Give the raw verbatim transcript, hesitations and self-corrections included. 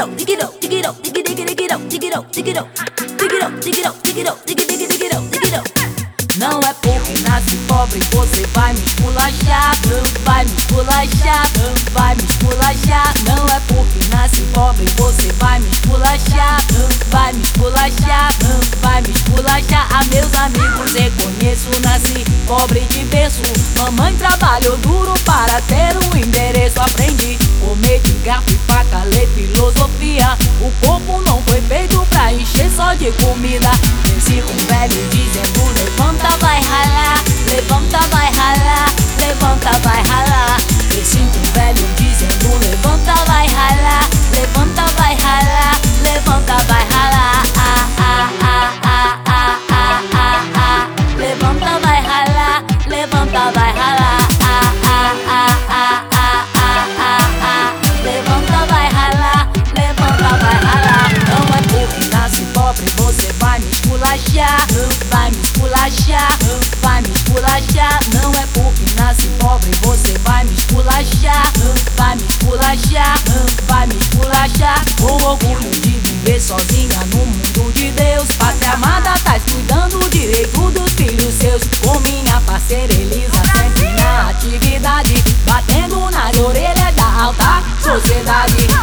it, dig it up, dig it up, dig it, dig it, dig it up, dig it up, dig it up, dig it up, dig it up, dig it up, dig it, dig it, dig it up, dig it up. Não é porque nasce pobre você vai me esculachar, vai me esculachar, vai me esculachar. Não é porque nasce pobre você vai me esculachar, vai me esculachar, vai me esculachar. A meus amigos reconheço, nasci pobre de berço. Mamãe trabalhou duro para ter um endereço. Aprendi comer de garfo e faca, ler filosofia. O corpo não foi feito pra encher só de comida. Cresci com um velho dizendo levanta, vai ralar, levanta, vai ralar, levanta, vai ralar. Cresci com um velho dizendo levanta, vai ralar, levanta, vai ralar, levanta, vai ralar. Ah, ah, ah, ah, ah, ah, ah, ah. Levanta, vai ralar, levanta, vai ralar. Ah, ah, ah, ah, ah, ah, ah, ah. Levanta, vai ralar, levanta, vai ralar. Não é porque nasce pobre você vai me esculachar, vai me esculachar, vai me esculachar. Não é porque nasce pobre você vai me esculachar, vai me esculachar, vai me esculachar. Com orgulho de viver sozinha no mundo de Deus. Pátria amada, tá cuidando o direito dos filhos seus. Com minha parceira Elisa sempre na atividade, batendo nas orelhas da alta sociedade.